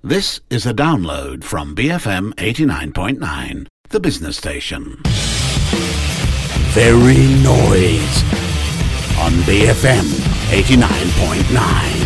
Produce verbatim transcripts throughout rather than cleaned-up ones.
This is a download from B F M eighty-nine point nine, the business station. Very noise on B F M eighty-nine point nine.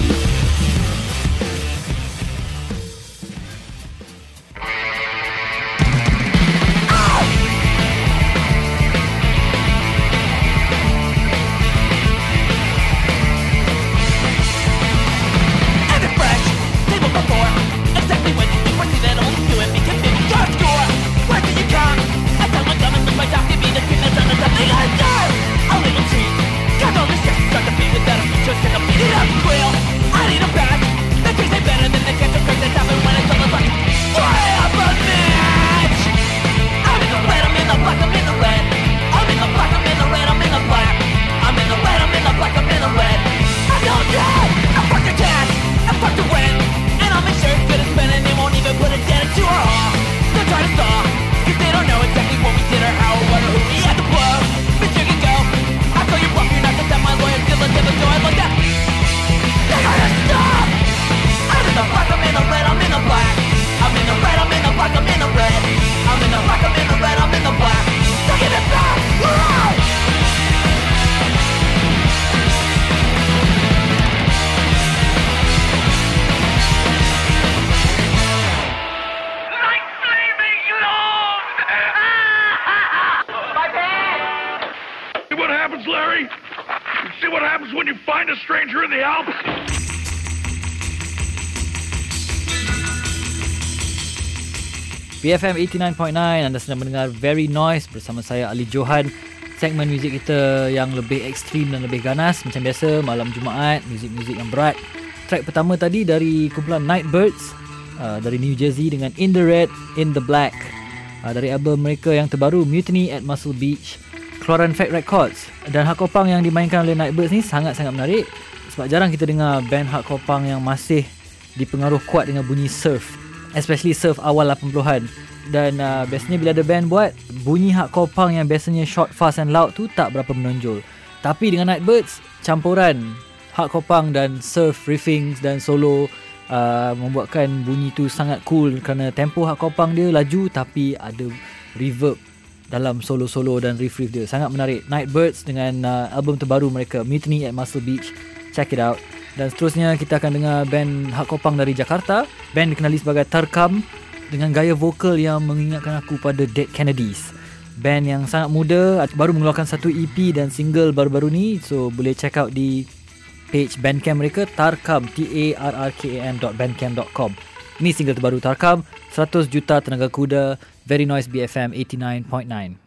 B F M eighty-nine point nine, anda sedang mendengar Very Noise bersama saya Ali Johan. Segmen muzik kita yang lebih ekstrim dan lebih ganas macam biasa malam Jumaat, muzik-muzik yang berat. Track pertama tadi dari kumpulan Nightbirds uh, dari New Jersey dengan In the Red, In the Black, uh, dari album mereka yang terbaru Mutiny at Muscle Beach, keluaran Fat Records. Dan hardcore punk yang dimainkan oleh Nightbirds ni sangat-sangat menarik sebab jarang kita dengar band hardcore punk yang masih dipengaruh kuat dengan bunyi surf, especially surf awal lapan puluhan. Dan uh, biasanya bila ada band buat, bunyi hardcore punk yang biasanya short, fast and loud tu tak berapa menonjol. Tapi dengan Nightbirds, campuran hardcore punk dan surf riffings dan solo uh, membuatkan bunyi tu sangat cool kerana tempo hardcore punk dia laju tapi ada reverb dalam solo-solo dan riff-riff dia. Sangat menarik. Nightbirds dengan uh, album terbaru mereka Mutiny at Muscle Beach. Check it out. Dan seterusnya kita akan dengar band hardcore punk dari Jakarta. Band dikenali sebagai Tarkam dengan gaya vokal yang mengingatkan aku pada Dead Kennedys. Band yang sangat muda, baru mengeluarkan satu E P dan single baru-baru ni. So boleh check out di page Bandcamp mereka, Tarkam, T A R R K A M dot bandcamp dot com. Ini single terbaru Tarkam, seratus juta tenaga kuda. Very Noise B F M eighty-nine point nine.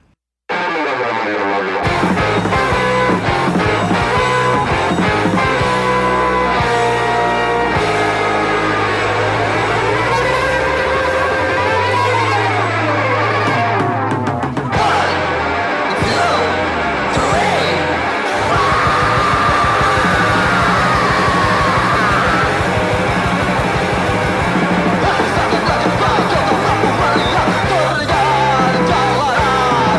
Jalan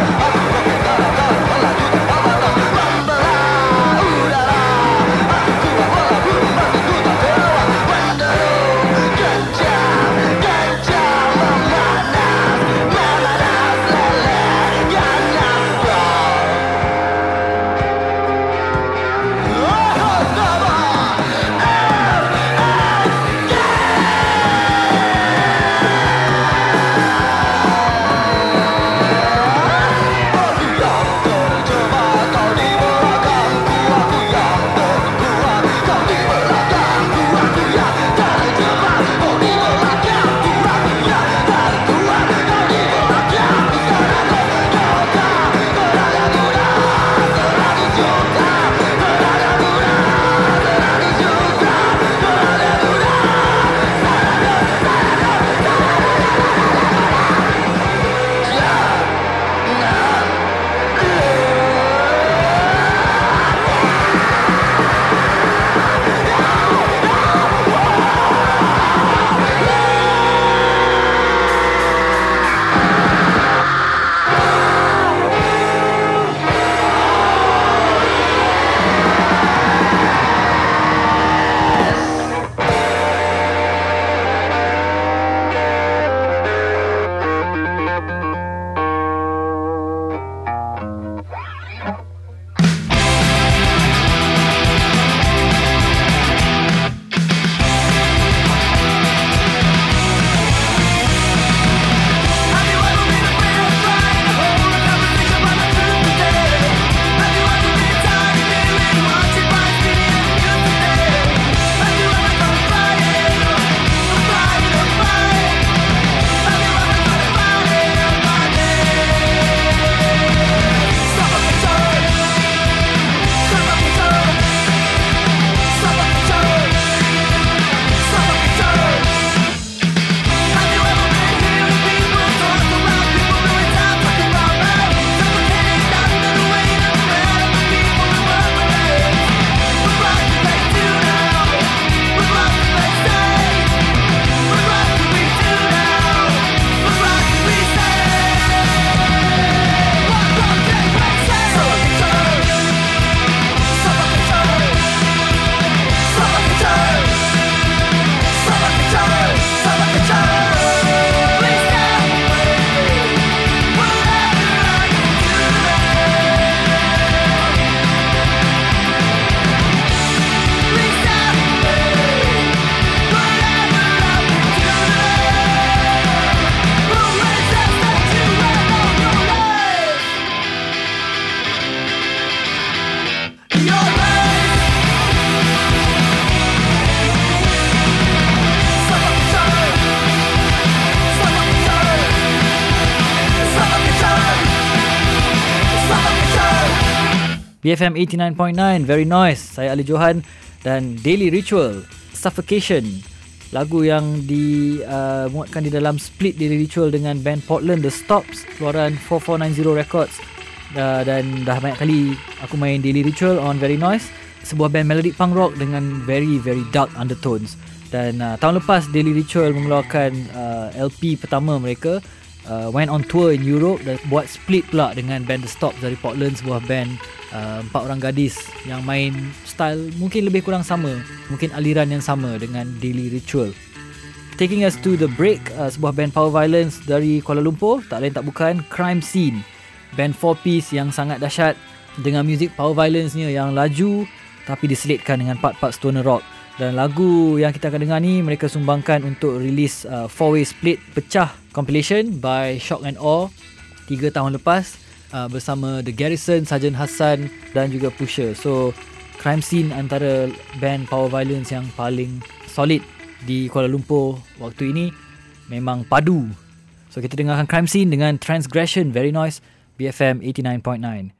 B F M eighty-nine point nine, Very Noise. Saya Ali Johan dan Daily Ritual, Suffocation. Lagu yang dimuatkan uh, di dalam split Daily Ritual dengan band Portland The Stops, keluaran four four nine zero Records. Uh, dan dah banyak kali aku main Daily Ritual on Very Noise, sebuah band melodic punk rock dengan very very dark undertones. Dan uh, tahun lepas Daily Ritual mengeluarkan uh, L P pertama mereka, uh, went on tour in Europe dan buat split pula dengan band The Stops dari Portland, sebuah band uh, empat orang gadis yang main style mungkin lebih kurang sama, mungkin aliran yang sama dengan Daily Ritual. Taking us to the break, uh, sebuah band power violence dari Kuala Lumpur, tak lain tak bukan Crime Scene. Band four piece yang sangat dahsyat dengan muzik power violence-nya yang laju tapi diselitkan dengan part-part stoner rock. Dan lagu yang kita akan dengar ni mereka sumbangkan untuk rilis uh, four way split pecah compilation by Shock and Awe tiga tahun lepas uh, bersama The Garrison, Sarjan Hassan dan juga Pusher. So Crime Scene antara band power violence yang paling solid di Kuala Lumpur waktu ini, memang padu. So kita dengarkan Crime Scene dengan Transgression, Very Noise, B F M eighty-nine point nine.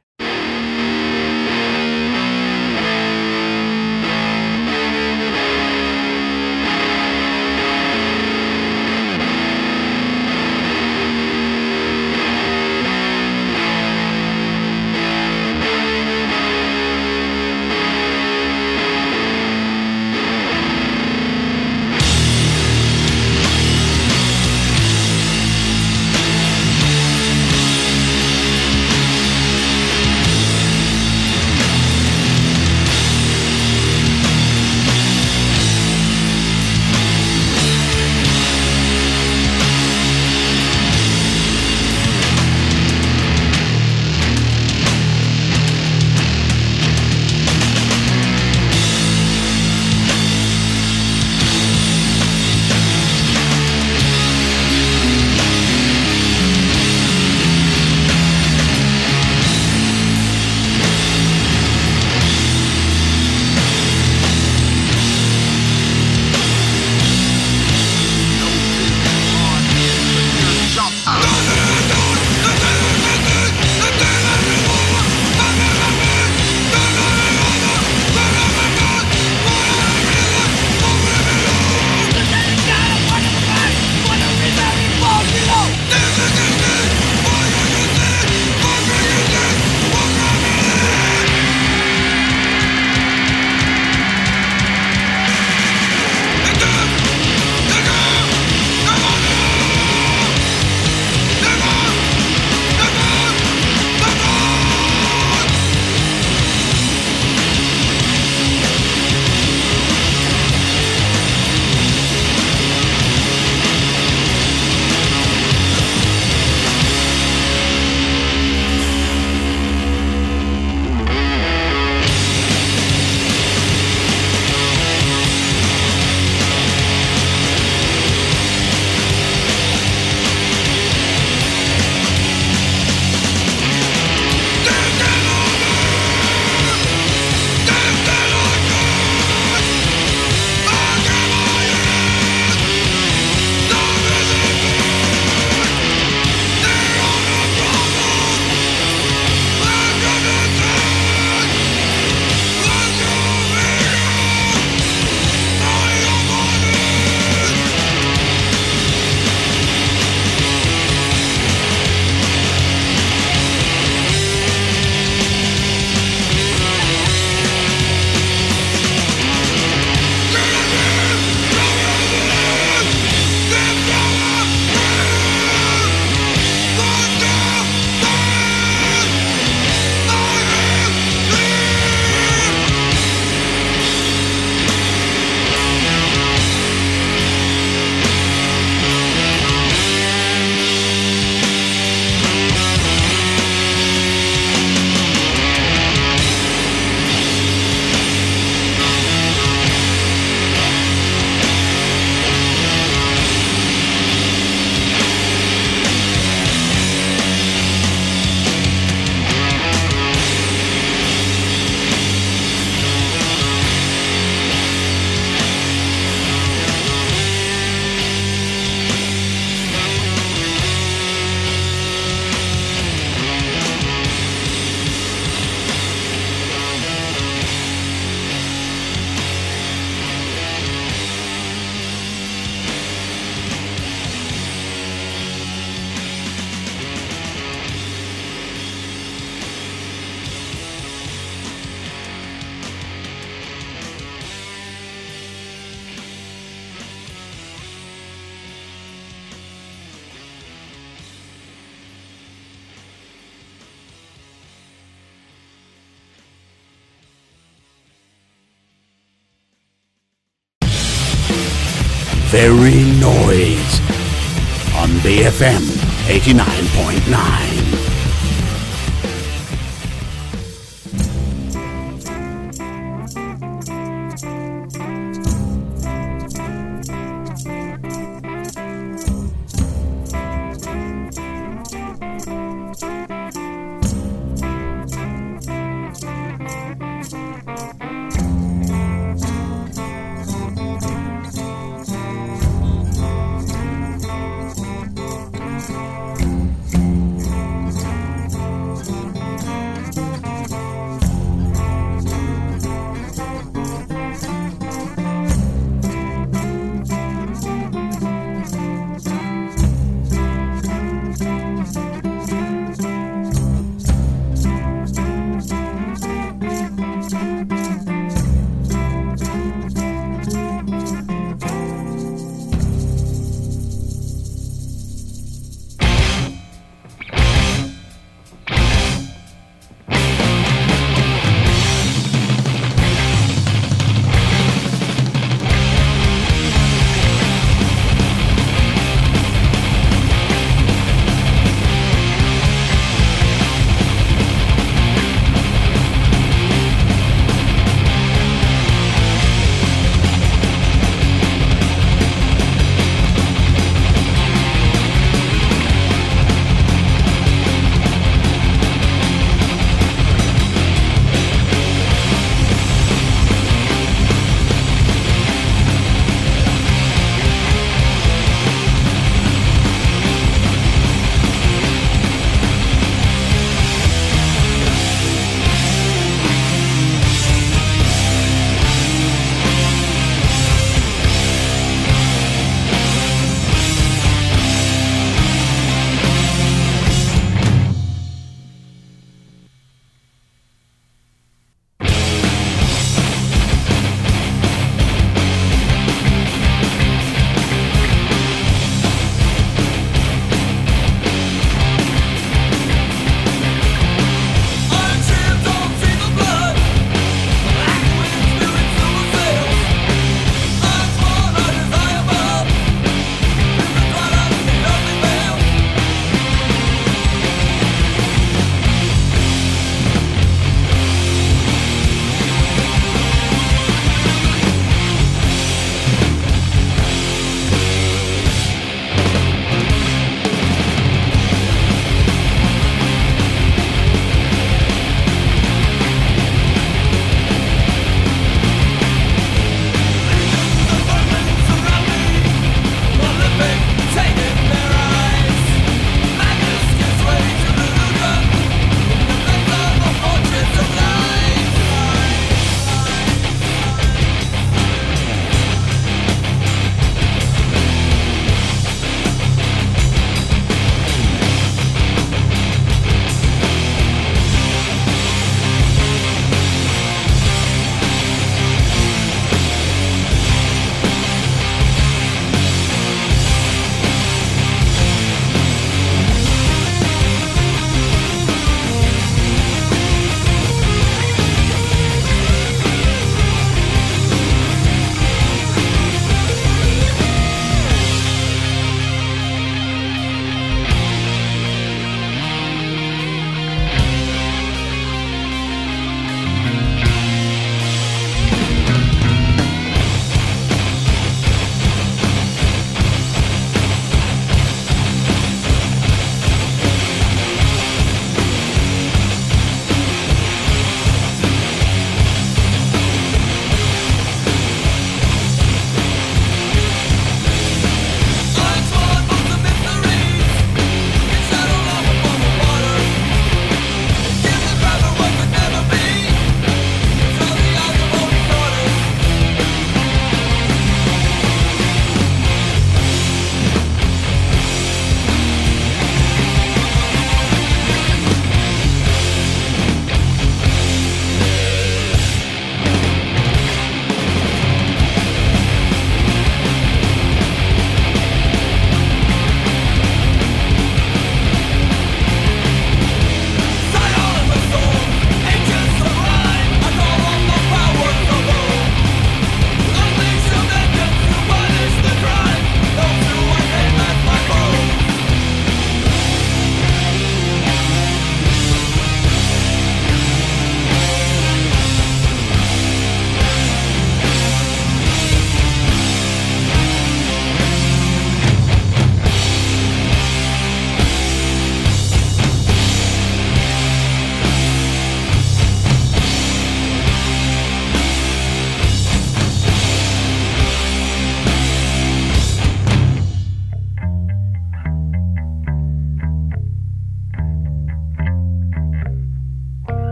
Very Noise on B F M eighty-nine point nine.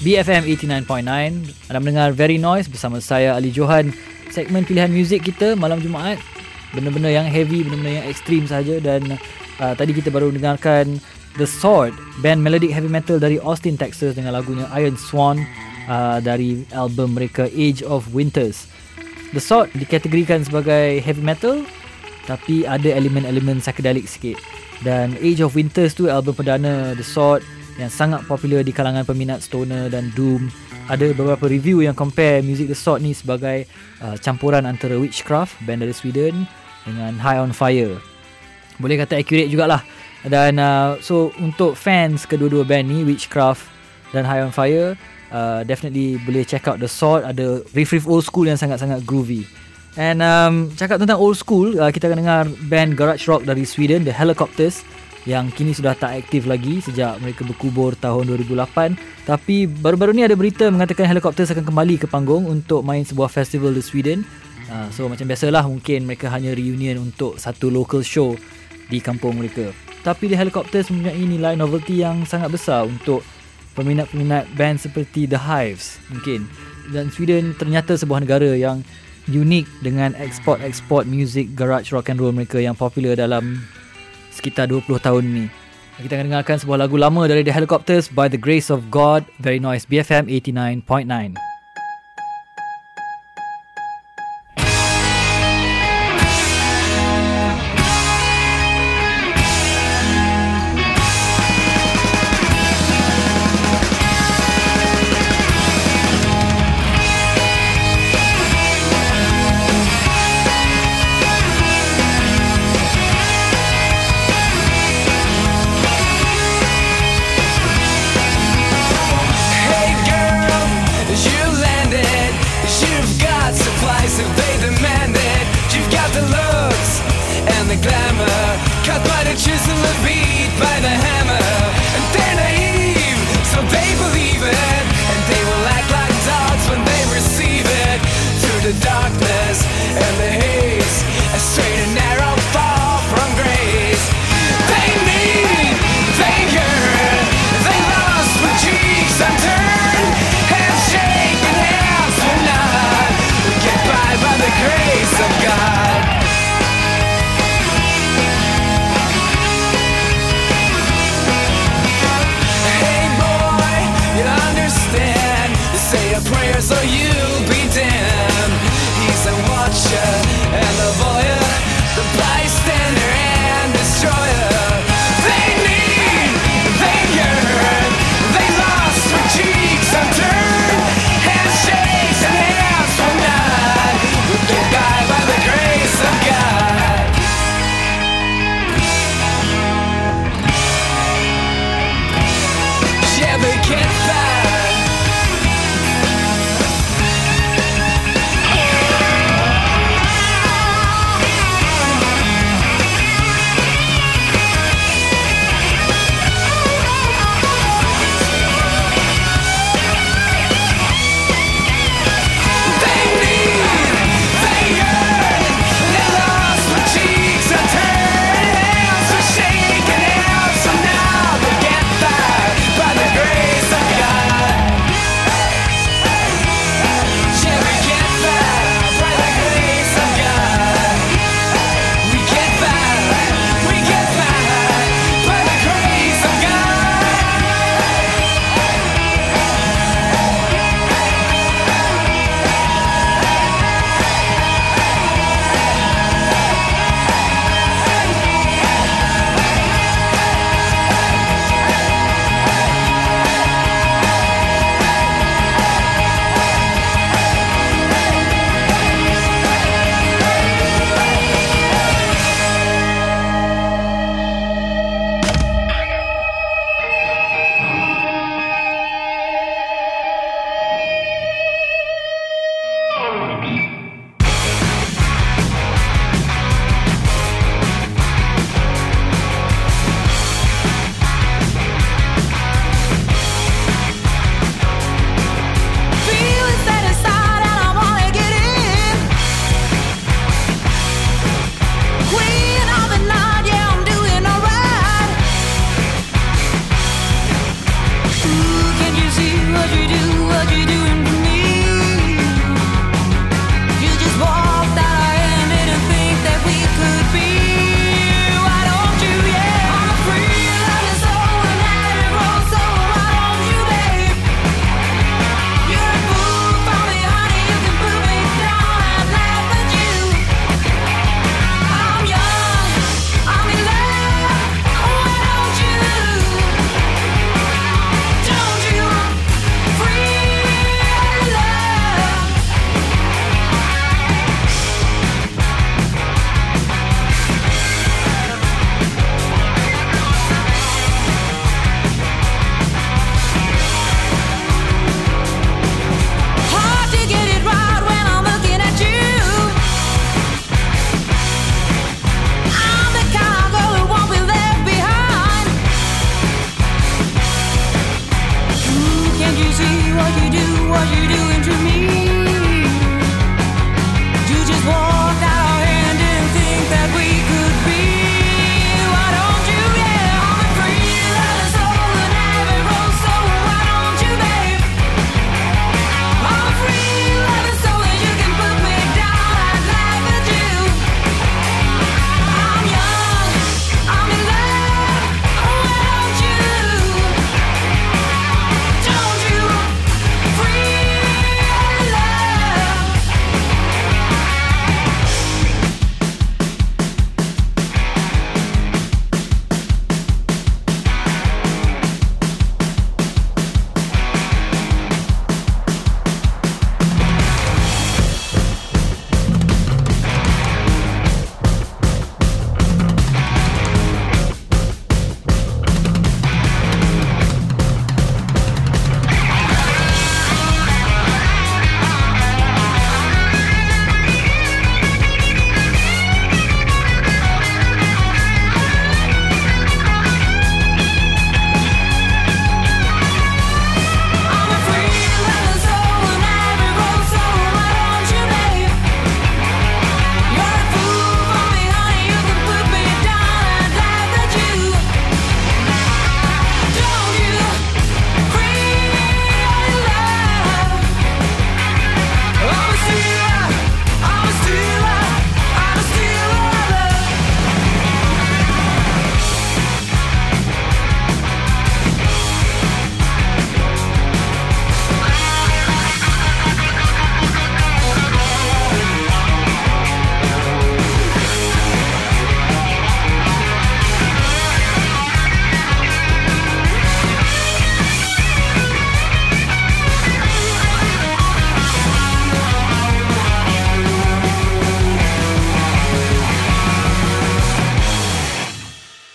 B F M eighty-nine point nine. Anda mendengar Very Noise bersama saya Ali Johan. Segmen pilihan muzik kita malam Jumaat, benda-benda yang heavy, benda-benda yang ekstrim saja. Dan uh, tadi kita baru dengarkan The Sword, band melodic heavy metal dari Austin, Texas, dengan lagunya Iron Swan uh, dari album mereka Age of Winters. The Sword dikategorikan sebagai heavy metal tapi ada elemen-elemen psychedelic sikit. Dan Age of Winters tu album perdana The Sword yang sangat popular di kalangan peminat stoner dan doom. Ada beberapa review yang compare music The Sword ni sebagai uh, campuran antara Witchcraft, band dari Sweden, dengan High on Fire. Boleh kata accurate jugalah. Dan uh, so untuk fans kedua-dua band ni, Witchcraft dan High on Fire, uh, definitely boleh check out The Sword. Ada riff-riff old school yang sangat-sangat groovy. And um, cakap tentang old school, uh, kita akan dengar band garage rock dari Sweden, The Helicopters, yang kini sudah tak aktif lagi sejak mereka berkubur tahun dua ribu lapan. Tapi baru-baru ni ada berita mengatakan Helicopters akan kembali ke panggung untuk main sebuah festival di Sweden. uh, So macam biasalah, mungkin mereka hanya reunion untuk satu local show di kampung mereka. Tapi The Helicopters mempunyai nilai novelty yang sangat besar untuk peminat-peminat band seperti The Hives mungkin. Dan Sweden ternyata sebuah negara yang unik dengan eksport-eksport music garage rock and roll mereka yang popular dalam sekitar dua puluh tahun ni. Kita akan dengarkan sebuah lagu lama dari The Helicopters, By the Grace of God. Very Noise, B F M eighty-nine point nine. So you'll be damned. He's a watcher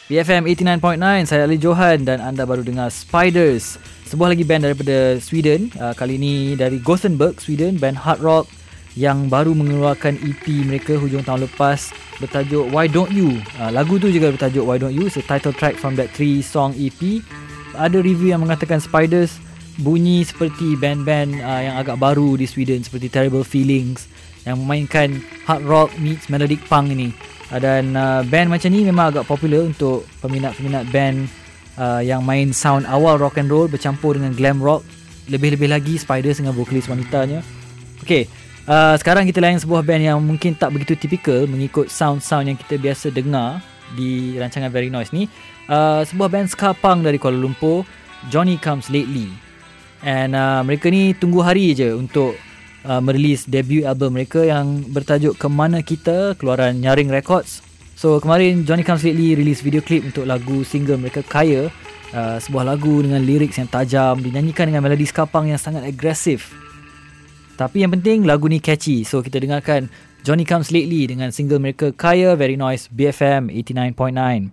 B F M eighty-nine point nine, saya Ali Johan dan anda baru dengar Spiders, sebuah lagi band daripada Sweden. uh, Kali ini dari Gothenburg, Sweden, band hard rock yang baru mengeluarkan E P mereka hujung tahun lepas bertajuk Why Don't You. uh, Lagu tu juga bertajuk Why Don't You, it's a title track from that three song E P. Ada review yang mengatakan Spiders bunyi seperti band-band uh, yang agak baru di Sweden, seperti Terrible Feelings, yang memainkan hard rock meets melodic punk ini. Dan uh, band macam ni memang agak popular untuk peminat-peminat band uh, yang main sound awal rock and roll bercampur dengan glam rock. Lebih-lebih lagi Spiders dengan vokalis wanitanya. Okay, uh, sekarang kita layan sebuah band yang mungkin tak begitu typical mengikut sound-sound yang kita biasa dengar di rancangan Very Noise ni. uh, Sebuah band ska punk dari Kuala Lumpur, Johnny Comes Lately. And uh, mereka ni tunggu hari je untuk Uh, merilis debut album mereka yang bertajuk Kemana Kita, keluaran Nyaring Records. So kemarin Johnny Comes Lately release video clip untuk lagu single mereka Kaya, uh, sebuah lagu dengan lirik yang tajam, dinyanyikan dengan melodi ska punk yang sangat agresif. Tapi yang penting lagu ni catchy. So kita dengarkan Johnny Comes Lately dengan single mereka Kaya. Very Noise, B F M eighty-nine point nine.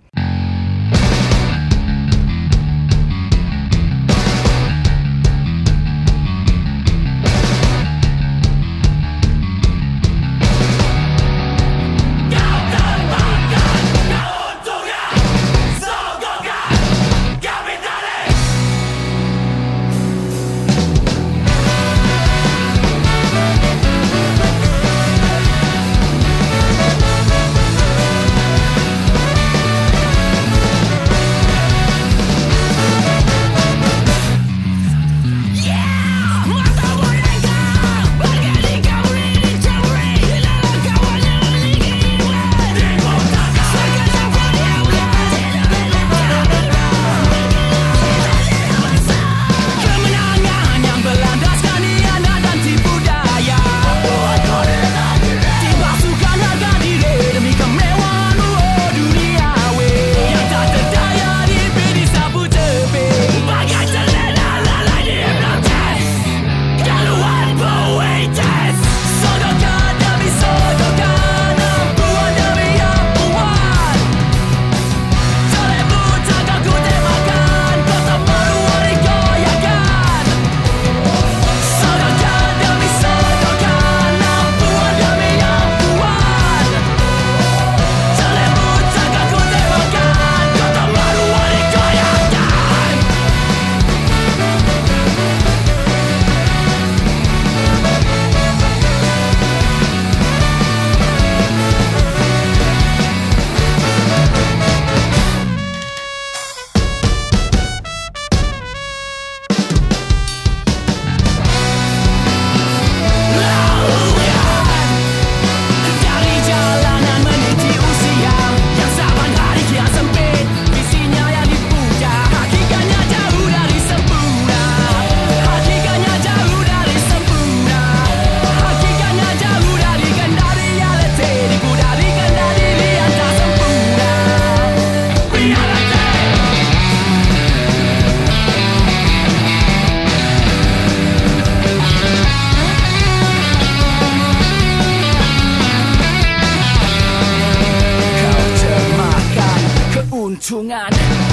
Keuntungan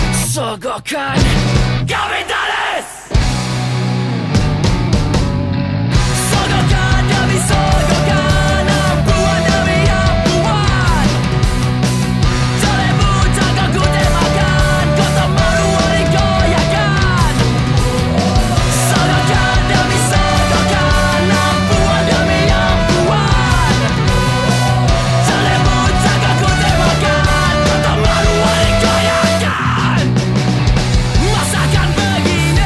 sogokan kapitalis, sogokan demi sogokan, apuan demi apuan. Jalebu takkan ku temakan, kau tak mahu digoyahkan. Sogokan demi sogokan, apuan demi apuan. Jalebu takkan ku temakan, kau tak mahu digoyahkan. Masakan begini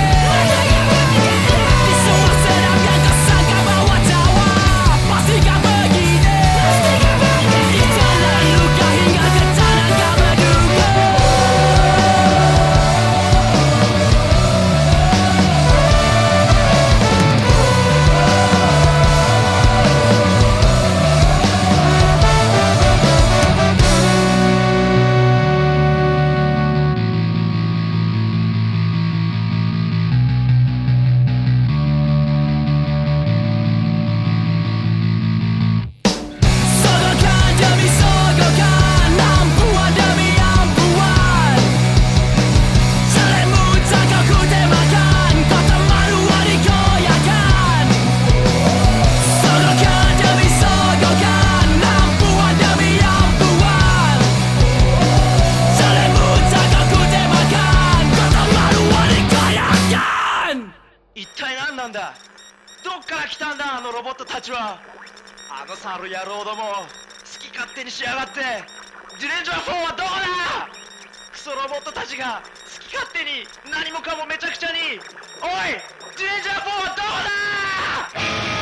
から来たんだあのロボットたちは。あの猿野郎ども好き勝手にしやがって。ディレンジャーフォーはどこだ。クソロボットたちが好き勝手に何もかもめちゃくちゃに。おいディレンジャーフォーはどこだ。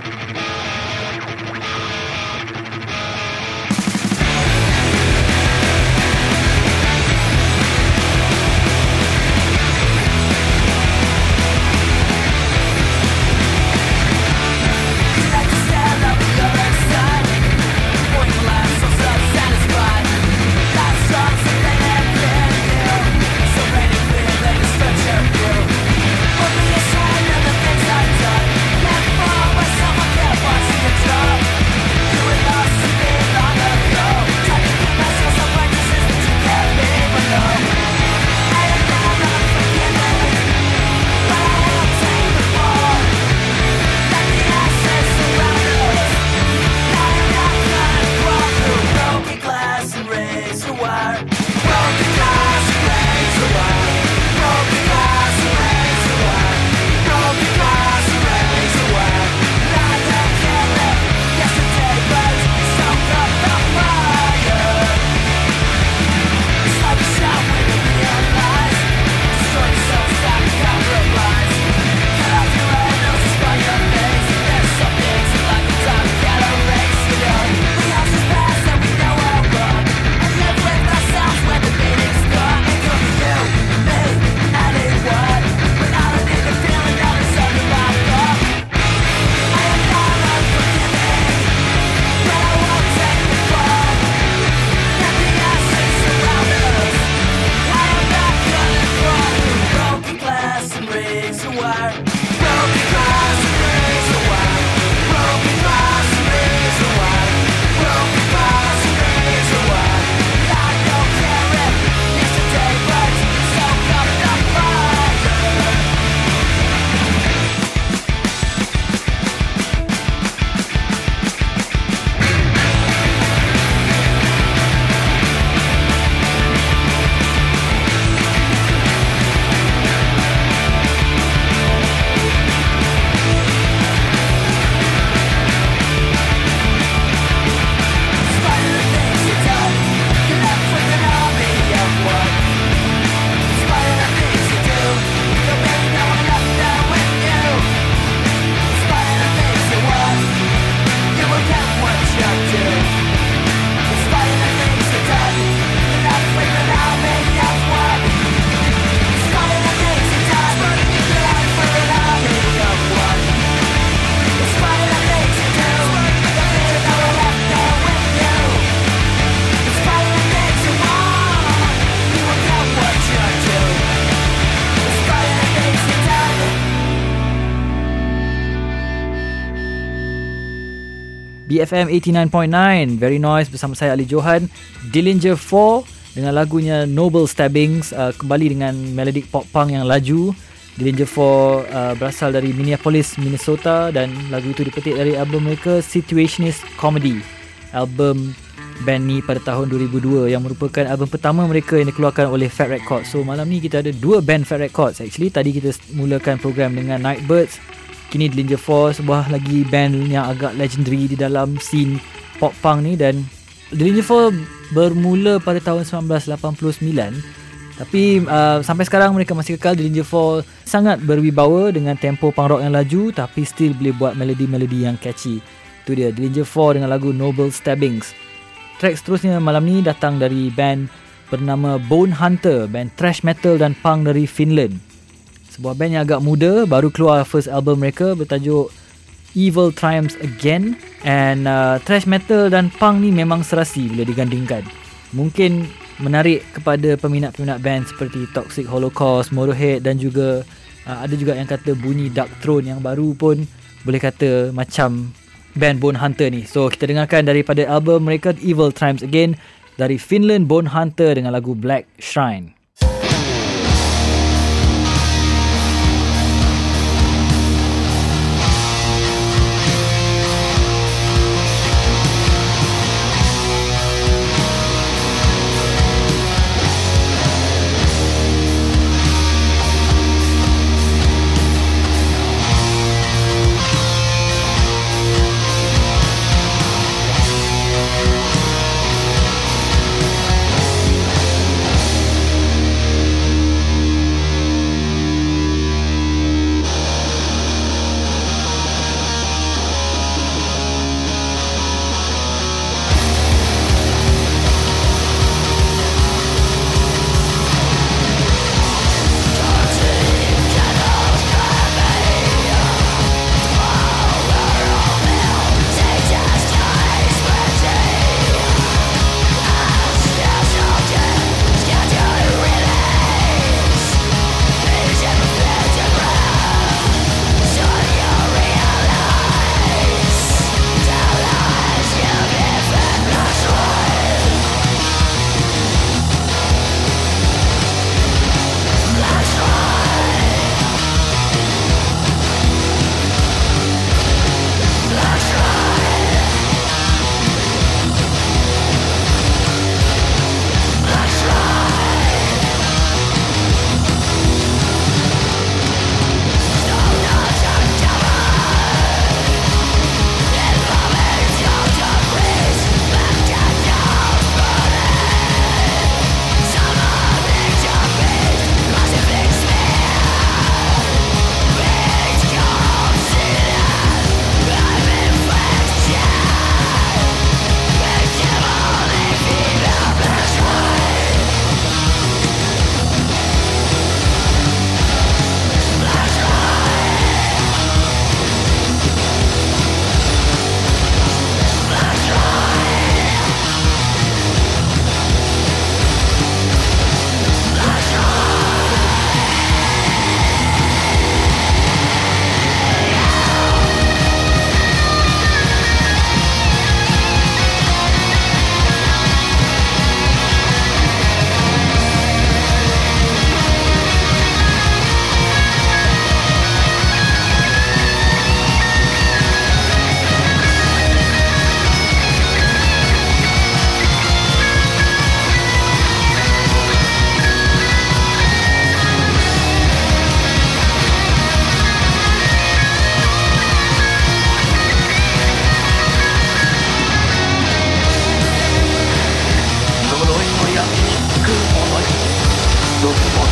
B F M eighty-nine point nine, Very Noise bersama saya Ali Johan. Dillinger four dengan lagunya Noble Stabbings, uh, kembali dengan melodic pop punk yang laju. Dillinger four uh, berasal dari Minneapolis, Minnesota, dan lagu itu dipetik dari album mereka Situationist Comedy, album band ni pada tahun dua ribu dua yang merupakan album pertama mereka yang dikeluarkan oleh Fat Records. So malam ni kita ada dua band Fat Records actually. Tadi kita mulakan program dengan Nightbirds, kini Dillinger four, sebuah lagi band yang agak legendary di dalam scene pop punk ni. Dan Dillinger four bermula pada tahun sembilan belas lapan puluh sembilan, tapi uh, sampai sekarang mereka masih kekal. Dillinger four sangat berwibawa dengan tempo punk rock yang laju, tapi still boleh buat melodi-melodi yang catchy. Itu dia Dillinger four dengan lagu Noble Stabbings. Track seterusnya malam ni datang dari band bernama Bone Hunter, band thrash metal dan punk dari Finland. Sebuah band yang agak muda, baru keluar first album mereka bertajuk Evil Triumphs Again. And uh, thrash metal dan punk ni memang serasi bila digandingkan. Mungkin menarik kepada peminat-peminat band seperti Toxic Holocaust, Motorhead, dan juga uh, ada juga yang kata bunyi Dark Throne yang baru pun boleh kata macam band Bone Hunter ni. So kita dengarkan daripada album mereka Evil Triumphs Again dari Finland, Bone Hunter dengan lagu Black Shrine.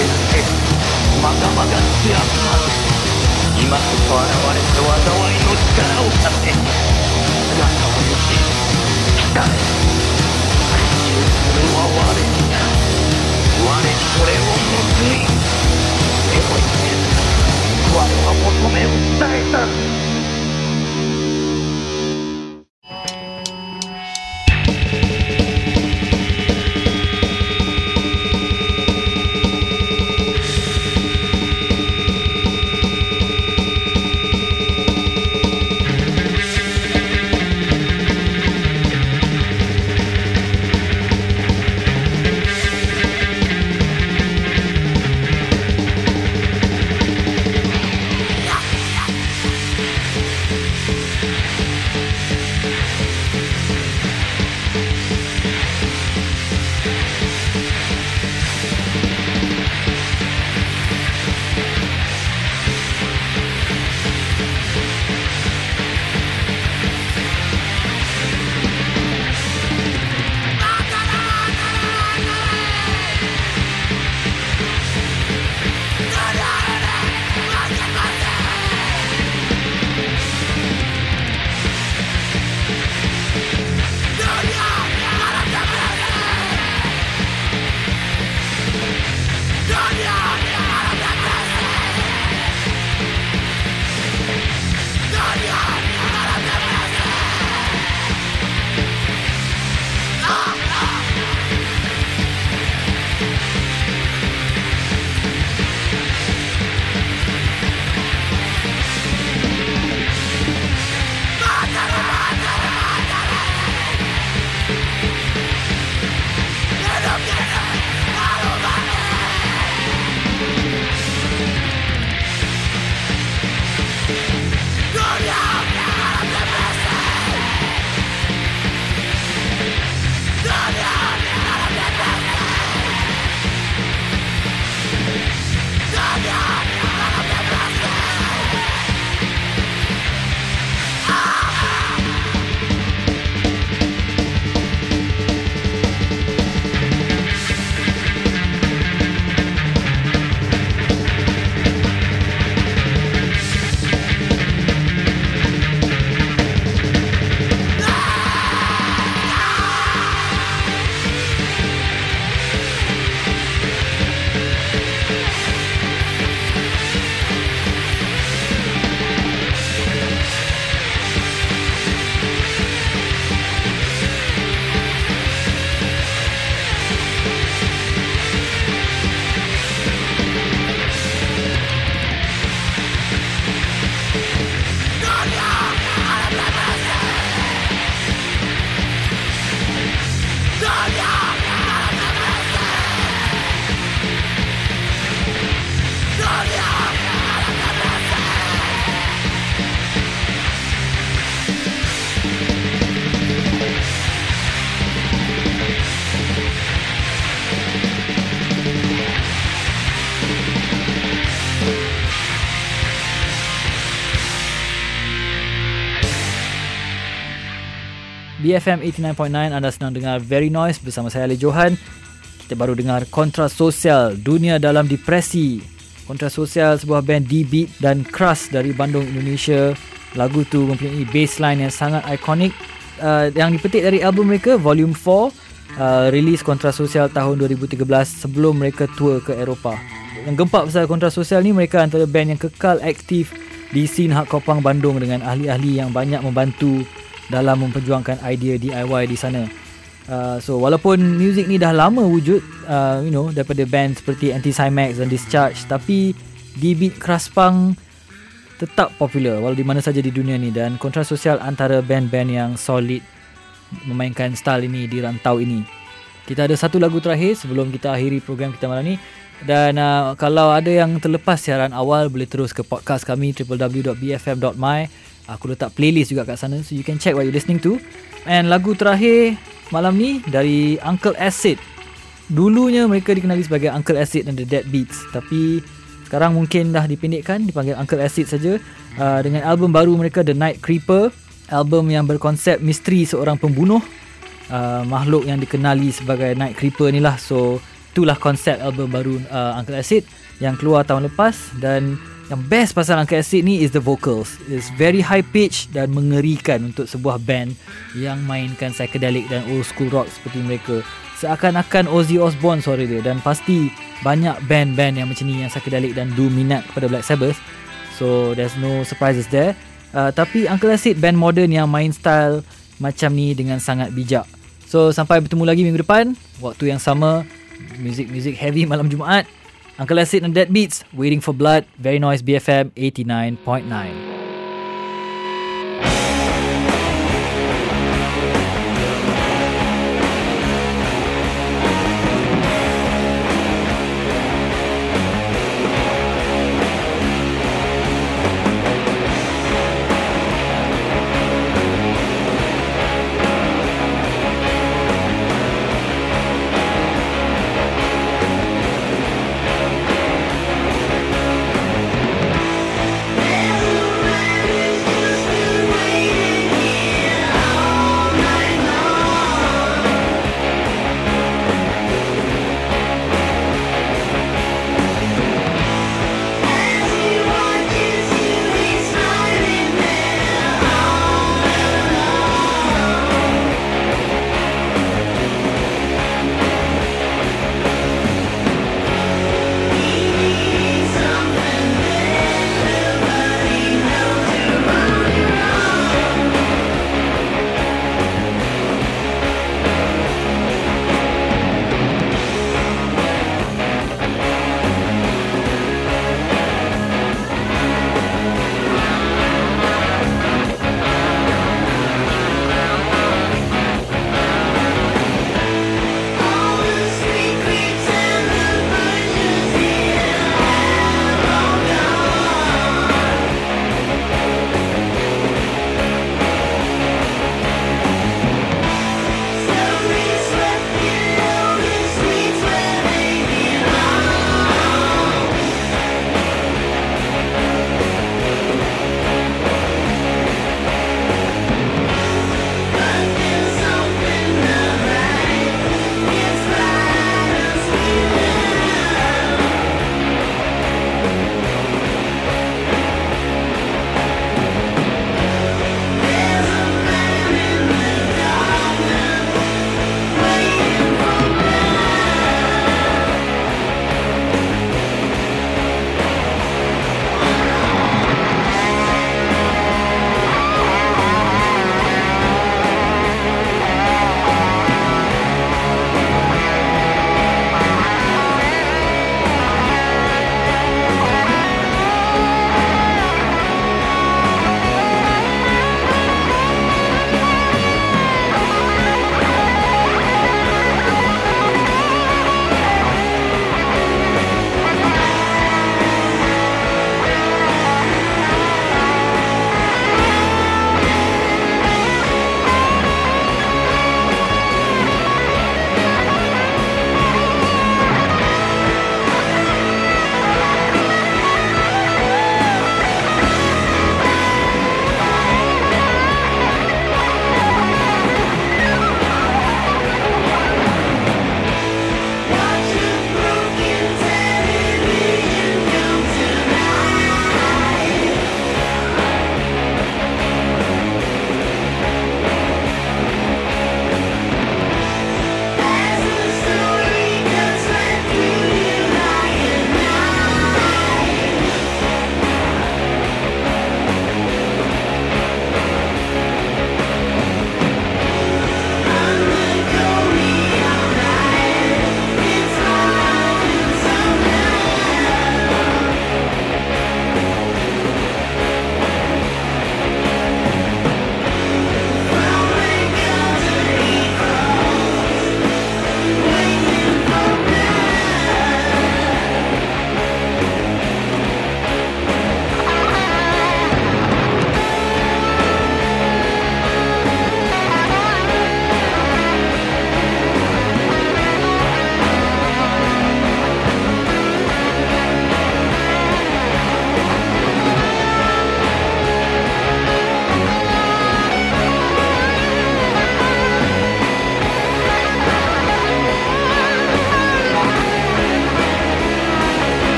てまだまだ強くなる今こそ現れて災いの力を貸せ姿をよし来たれ最終するは我にな我にこれを報い手を入れる我は求めを伝えた B F M eighty-nine point nine, anda sedang dengar Very Noise bersama saya Ali Johan. Kita baru dengar Kontrasosial, Dunia Dalam Depresi. Kontrasosial, sebuah band D-Beat dan Crush dari Bandung, Indonesia. Lagu tu mempunyai bassline yang sangat ikonik, uh, yang dipetik dari album mereka Volume four, uh, rilis Kontrasosial tahun dua ribu tiga belas sebelum mereka tour ke Eropah. Yang gempak pasal Kontrasosial ni, mereka antara band yang kekal aktif di scene hardcore punk Bandung dengan ahli-ahli yang banyak membantu dalam memperjuangkan idea D I Y di sana. Uh, so walaupun muzik ni dah lama wujud, uh, you know, daripada band seperti Anti-Cymax dan Discharge, tapi D-Beat Crush Punk tetap popular walau di mana saja di dunia ni, dan Kontrasosial antara band-band yang solid memainkan style ini di rantau ini. Kita ada satu lagu terakhir sebelum kita akhiri program kita malam ni. Dan uh, kalau ada yang terlepas siaran awal, boleh terus ke podcast kami w w w dot b f m dot m y. Aku letak playlist juga kat sana, so you can check what you're listening to. And lagu terakhir malam ni dari Uncle Acid. Dulunya mereka dikenali sebagai Uncle Acid and the Deadbeats, tapi sekarang mungkin dah dipendekkan, dipanggil Uncle Acid saja. Uh, dengan album baru mereka, The Night Creeper, album yang berkonsep misteri seorang pembunuh, uh, makhluk yang dikenali sebagai Night Creeper ni lah. So itulah konsep album baru uh, Uncle Acid yang keluar tahun lepas. Dan yang best pasal Uncle Acid ni is the vocals. It's very high pitch dan mengerikan untuk sebuah band yang mainkan psychedelic dan old school rock seperti mereka. Seakan-akan Ozzy Osbourne suara dia, dan pasti banyak band-band yang macam ni yang psychedelic dan dominat kepada Black Sabbath. So there's no surprises there. Uh, tapi Uncle Acid band modern yang main style macam ni dengan sangat bijak. So sampai bertemu lagi minggu depan, waktu yang sama, music-music heavy malam Jumaat. Uncle Acid and Dead Beats, Waiting for Blood, Very Noise B F M eighty-nine point nine. Every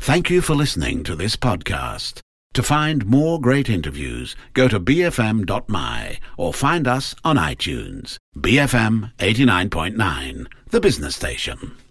Thank you for listening to this podcast. To find more great interviews, go to b f m dot m y or find us on iTunes. B F M eighty-nine point nine, the business station.